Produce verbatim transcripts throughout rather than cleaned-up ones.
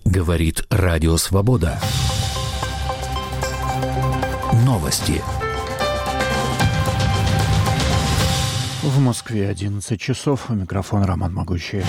Говорит Радио Свобода. Новости. В Москве одиннадцать часов. У микрофона Роман Могучий.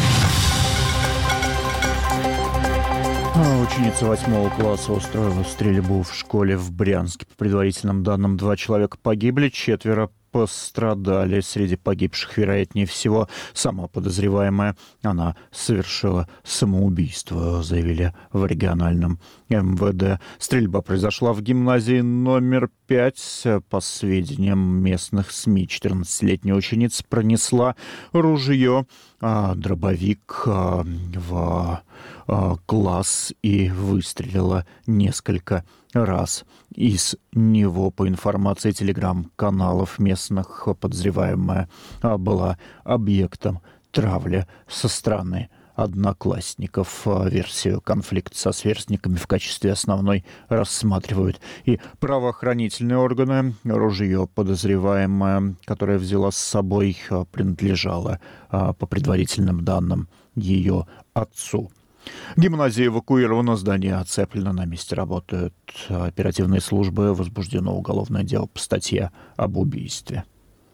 Ученица восьмого класса устроила стрельбу в школе в Брянске. По предварительным данным, два человека погибли, четверо пострадали. Среди погибших, вероятнее всего, сама подозреваемая. Она совершила самоубийство, заявили в региональном эм вэ дэ. Стрельба произошла в гимназии номер пять. По сведениям местных СМИ, четырнадцатилетняя ученица пронесла ружье, а, дробовик а, в а, класс и выстрелила несколько раз. Из него, по информации телеграм-каналов местных, подозреваемая была объектом травли со стороны одноклассников. Версию конфликта со сверстниками в качестве основной рассматривают и правоохранительные органы. Ружье подозреваемое, которое взяла с собой, принадлежало, по предварительным данным, ее отцу. Гимназия эвакуирована, здание оцеплено, на месте работают оперативные службы, возбуждено уголовное дело по статье об убийстве.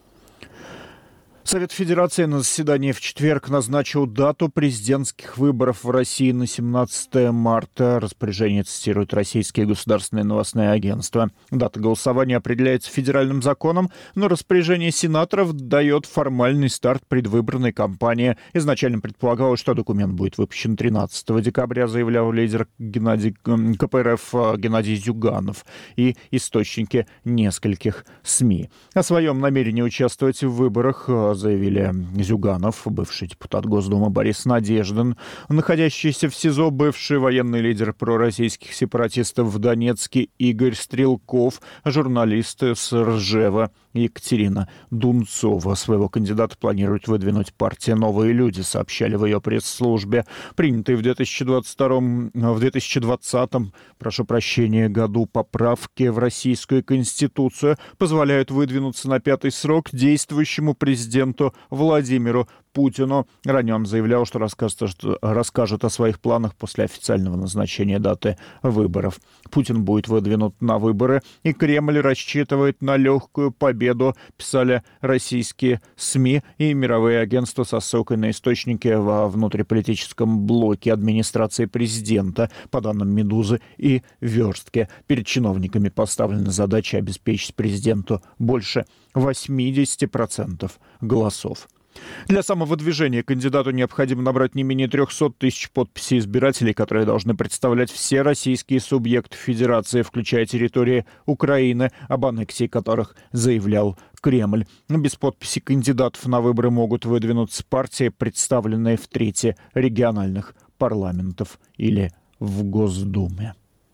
Совет Федерации на заседании в четверг назначил дату президентских выборов в России на семнадцатое марта. Распоряжение цитирует российские государственные новостные агентства. Дата голосования определяется федеральным законом, но распоряжение сенаторов дает формальный старт предвыборной кампании. Изначально предполагалось, что документ будет выпущен тринадцатого декабря, заявлял лидер Геннадий, ка пэ эр эф Геннадий Зюганов и источники нескольких СМИ. О своем намерении участвовать в выборах заявили Зюганов, бывший депутат Госдумы Борис Надеждин, находящийся в СИЗО бывший военный лидер пророссийских сепаратистов в Донецке Игорь Стрелков, журналист с Ржева Екатерина Дунцова. Своего кандидата планирует выдвинуть партия «Новые люди», сообщали в ее пресс-службе. Принятые в две тысячи двадцать втором, в две тысячи двадцатом, прошу прощения, году поправки в Российскую Конституцию позволяют выдвинуться на пятый срок действующему президенту Владимиру Путину. Ранее он заявлял, что расскажет, расскажет о своих планах после официального назначения даты выборов. Путин будет выдвинут на выборы, и Кремль рассчитывает на легкую победу, писали российские СМИ и мировые агентства со ссылкой на источники во внутриполитическом блоке администрации президента. По данным «Медузы» и «Верстки», перед чиновниками поставлена задача обеспечить президенту больше восемьдесят процентов голосов. Для самовыдвижения кандидату необходимо набрать не менее триста тысяч подписей избирателей, которые должны представлять все российские субъекты Федерации, включая территории Украины, об аннексии которых заявлял Кремль. Без подписи кандидатов на выборы могут выдвинуться партии, представленные в трети региональных парламентов или в Госдуме.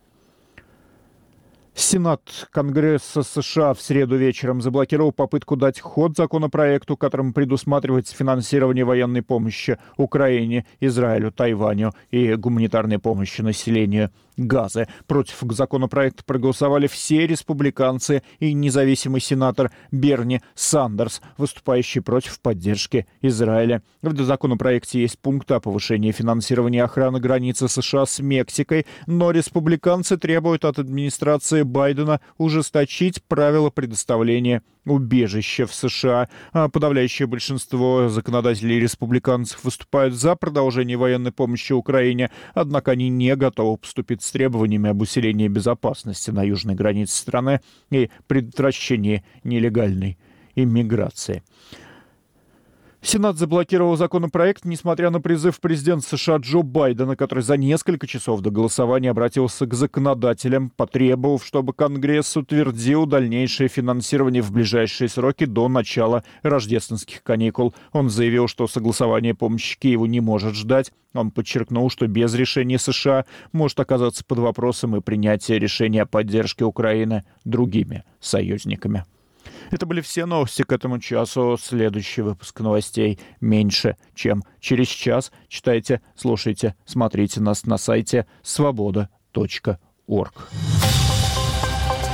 Сенат Конгресса США в среду вечером заблокировал попытку дать ход законопроекту, которым предусматривается финансирование военной помощи Украине, Израилю, Тайваню и гуманитарной помощи населению Газы. Против законопроекта проголосовали все республиканцы и независимый сенатор Берни Сандерс, выступающий против поддержки Израиля. В законопроекте есть пункты о повышении финансирования охраны границы США с Мексикой, но республиканцы требуют от администрации Байдена ужесточить правила предоставления убежища в США. А подавляющее большинство законодателей республиканцев выступают за продолжение военной помощи Украине, однако они не готовы поступить с требованиями об усилении безопасности на южной границе страны и предотвращении нелегальной иммиграции. Сенат заблокировал законопроект, несмотря на призыв президента США Джо Байдена, который за несколько часов до голосования обратился к законодателям, потребовав, чтобы Конгресс утвердил дальнейшее финансирование в ближайшие сроки до начала рождественских каникул. Он заявил, что согласование помощи Киеву не может ждать. Он подчеркнул, что без решения США может оказаться под вопросом и принятие решения о поддержке Украины другими союзниками. Это были все новости к этому часу. Следующий выпуск новостей меньше, чем через час. Читайте, слушайте, смотрите нас на сайте свобода точка орг.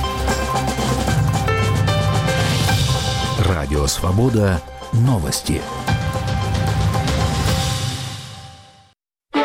Радио «Свобода». Новости.